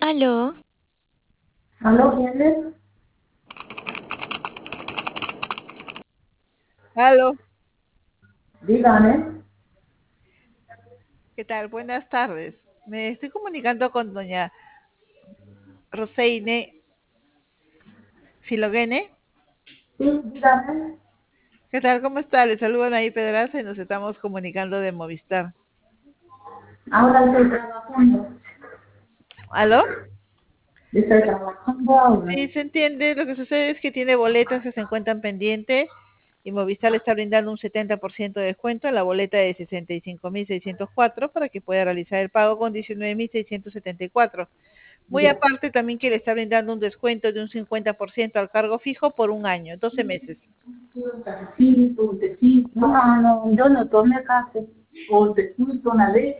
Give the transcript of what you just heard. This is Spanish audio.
Aló, ¿Aló, quién es? Aló, Dígame. ¿qué tal? Buenas tardes. Me estoy comunicando con doña Roseine Filogene. Sí, dígame. ¿Qué tal? ¿Cómo está? Le saludan ahí Pedraza y nos estamos comunicando de Movistar. Ahora estoy trabajando. ¿Aló? Estoy trabajando ahora. Sí, se entiende. Lo que sucede es que tiene boletas que se encuentran pendientes y Movistar le está brindando un 70% de descuento en la boleta de 65.604 para que pueda realizar el pago con 19.674. Muy Ya. aparte, también que le está brindando un descuento de un 50% al cargo fijo por un año, 12 meses. Un cafecito, un tecito. No, no, yo no tomé café. O tecito, una leche.